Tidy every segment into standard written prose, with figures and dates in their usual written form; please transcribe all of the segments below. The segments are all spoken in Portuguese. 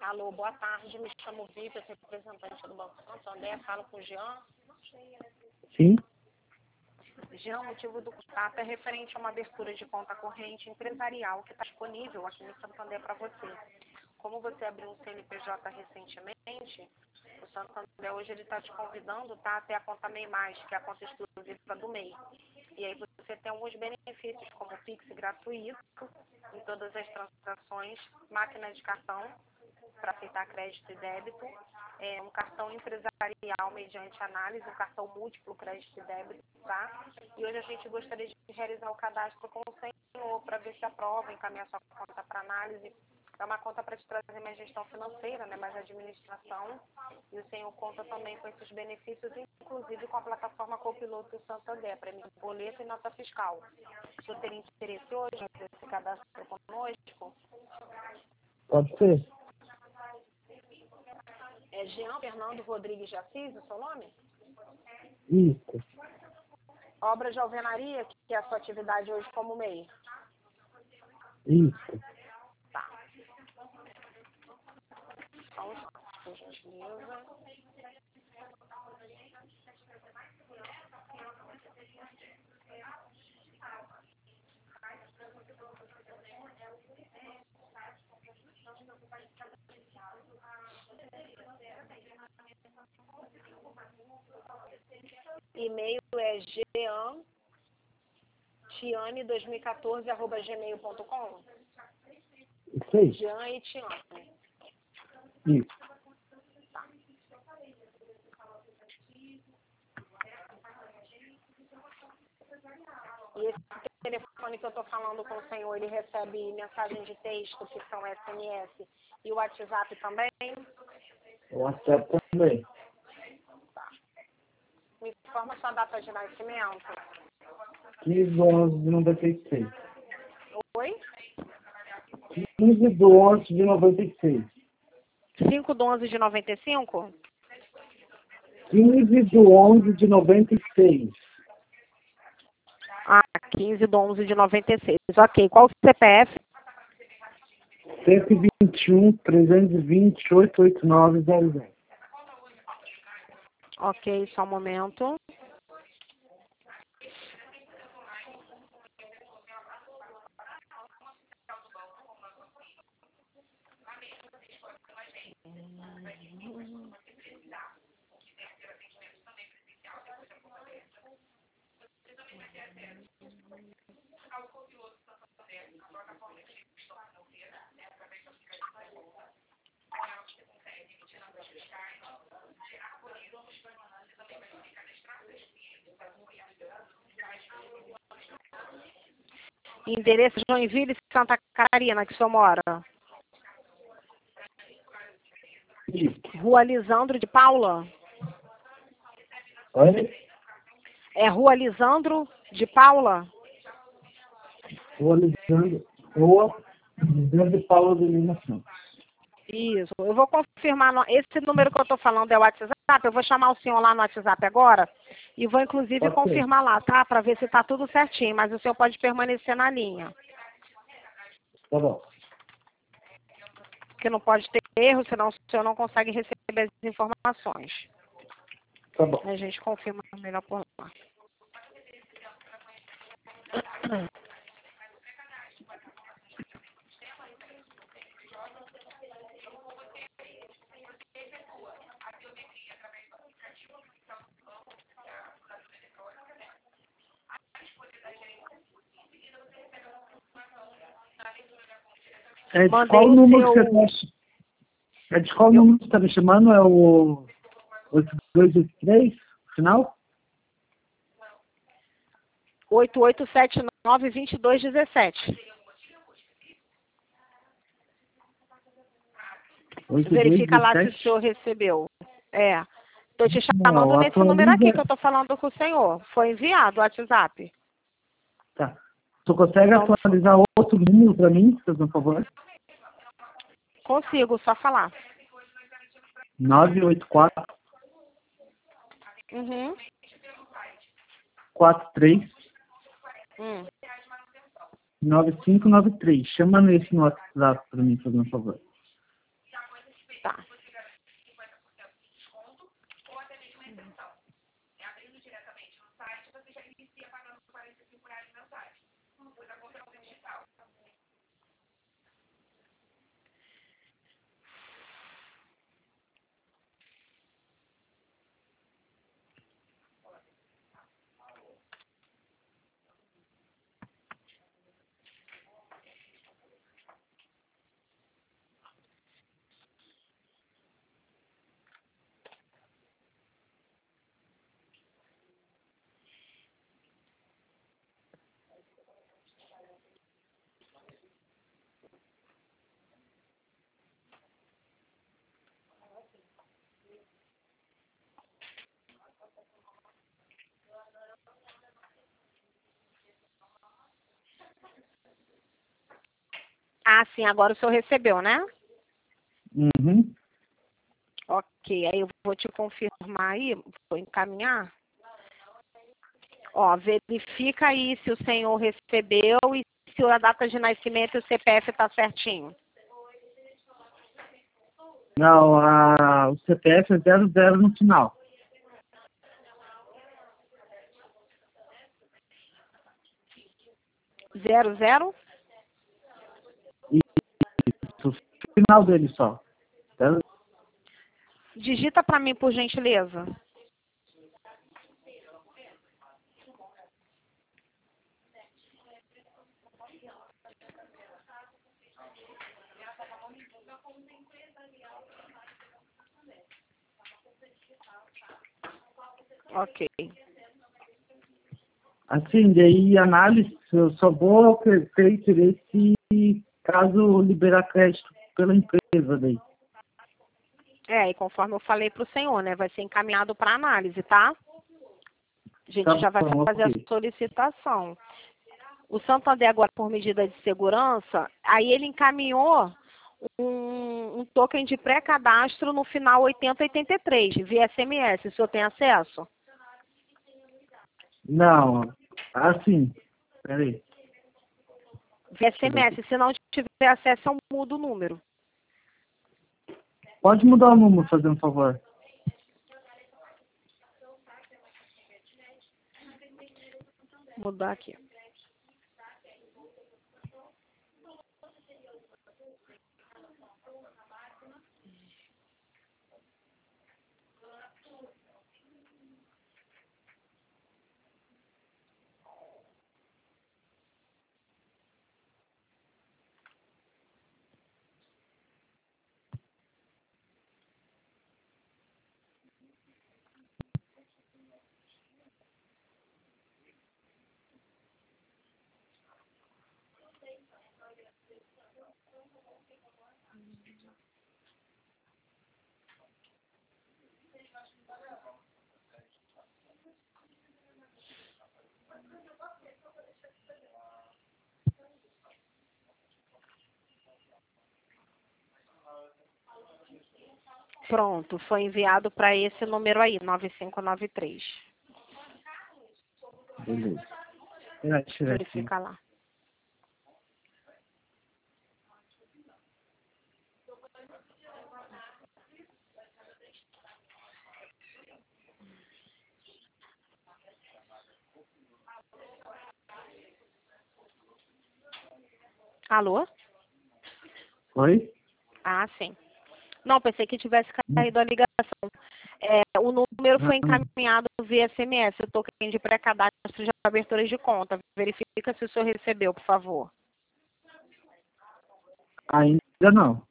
Alô, boa tarde, me chamo Vitor, representante do Banco Santander, falo com o Jean. Sim. Jean, o motivo do contato é referente a uma abertura de conta corrente empresarial que está disponível aqui no Santander para você. Como você abriu um CNPJ recentemente, o Santander hoje ele está te convidando, tá, até a conta MEI+, que é a conta exclusiva do MEI. E aí você tem alguns benefícios, como Pix gratuito em todas as transações, máquina de cartão para aceitar crédito e débito, um cartão empresarial mediante análise, um cartão múltiplo crédito e débito, tá? E hoje a gente gostaria de realizar o cadastro com o senhor para ver se aprova, encaminhar sua conta para análise. É uma conta para te trazer mais gestão financeira, né, mais administração, e o senhor conta também com esses benefícios, inclusive com a plataforma Copiloto Santander, para emitir boleto e nota fiscal. O senhor teria interesse hoje em fazer esse cadastro conosco? Pode ser. É Jean Fernando Rodrigues de Assis, o seu nome? Isso. Obra de alvenaria, que é a sua atividade hoje como MEI? Isso. Tá. Só um instante, por gentileza. E-mail é jeantiane2014@gmail.com. Isso aí. Jean e Tiane. Isso. Tá. E esse telefone que eu estou falando com o senhor, ele recebe mensagem de texto, que são SMS, e o WhatsApp também? O WhatsApp também. Me informa sua data de nascimento. 15/11/96. Oi? 15/11/96. 5/11/95? 15/11/96. Ah, 15/11/96. Ok. Qual o CPF? 121/320/889/00. Ok, só um momento. Endereço Joinville, Santa Catarina, que o senhor mora. Isso. Rua Lisandro de Paula? Oi? É Rua Lisandro de Paula? Rua Lisandro de Paula de Lima Santos. Isso. Eu vou confirmar. Esse número que eu estou falando é o WhatsApp. Eu vou chamar o senhor lá no WhatsApp agora e vou, inclusive, Pode confirmar lá, tá? Para ver se está tudo certinho. Mas o senhor pode permanecer na linha. Tá bom. Porque não pode ter erro, senão o senhor não consegue receber as informações. Tá bom. A gente confirma melhor por lá. É de Mandei qual o número seu... que você tá... É de qual número que você está me chamando? É o 8283, final? 8879-2217. Verifica lá se o 8227? senhor recebeu. É. Estou te chamando Não, nesse número aqui atualiza. que eu estou falando com o senhor. Foi enviado o WhatsApp. Tá. Tu consegue Então, atualizar outro número para mim, por favor? consigo, só falar. 984 Uhum. 43 Hum. 9593. Chama nesse no WhatsApp para mim, por favor. Tá. Ah, sim, agora o senhor recebeu, né? Uhum. Ok, aí eu vou te confirmar aí, vou encaminhar. Ó, verifica aí se o senhor recebeu e se a data de nascimento e o CPF tá certinho. Não, o CPF é 00 no final. 00? Isso, o final dele só. Digita para mim, por gentileza. Ok. Assim, daí análise, eu só vou ter interesse caso liberar crédito pela empresa daí. E conforme eu falei para o senhor, né? Vai ser encaminhado para análise, tá? A gente Tá já vai bom, fazer ok. a solicitação. O Santander agora, por medida de segurança, aí ele encaminhou um token de pré-cadastro no final 8083, via SMS. O senhor tem acesso? Não, assim, peraí. Via Deixa eu ver aqui. SMS. Se não tiver acesso, eu mudo o número. Pode mudar o número, fazendo um favor. Mudar aqui. Pronto, foi enviado para esse número aí, 9593. Beleza. Deixa eu ver aqui. Verifica lá. Alô? Oi? Ah, sim. Não, pensei que tivesse caído a ligação. O número foi encaminhado via SMS, o token de pré-cadastro de abertura de conta. Verifica se o senhor recebeu, por favor. Ainda não.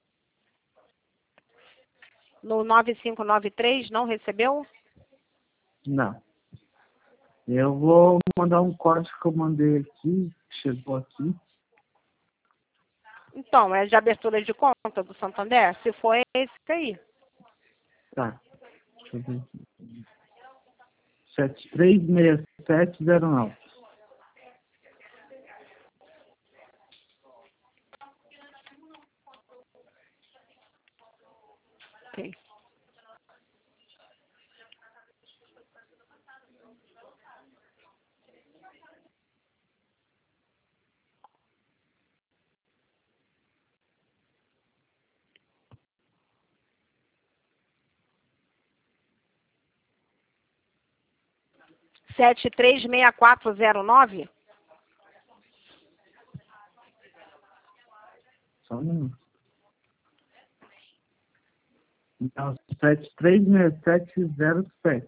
No 9593, não recebeu? Não. Eu vou mandar um código que eu mandei aqui, chegou aqui. Então, é de abertura de conta do Santander? Se for, é esse aí. Tá. Deixa eu ver aqui. 736709. Ok. 736409? Só um minuto. Não, 736707.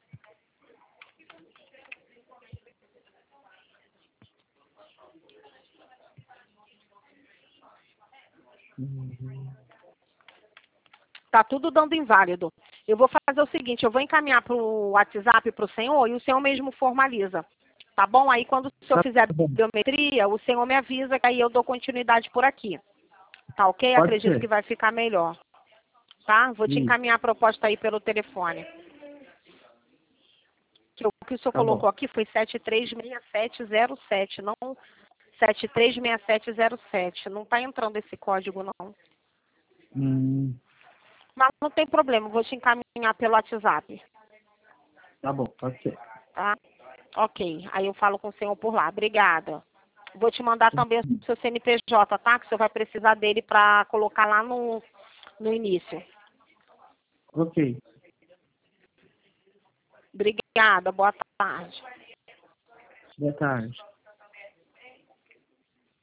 Tá tudo dando inválido. Eu vou fazer o seguinte, eu vou encaminhar para o WhatsApp para o senhor e o senhor mesmo formaliza. Tá bom? Aí quando o senhor fizer a bom. biometria, o senhor me avisa que aí eu dou continuidade por aqui. Tá ok? Pode Acredito ser. que vai ficar melhor. Tá? Vou te Isso. encaminhar a proposta aí pelo telefone. O que o senhor Tá colocou bom. aqui foi 736707, não 736707. Não tá entrando esse código, não. Mas não tem problema, vou te encaminhar pelo WhatsApp. Tá bom, pode ser. Tá? Ok. Aí eu falo com o senhor por lá. Obrigada. Vou te mandar também o seu CNPJ, tá? Que o senhor vai precisar dele para colocar lá no início. Ok. Obrigada. Boa tarde. Boa tarde.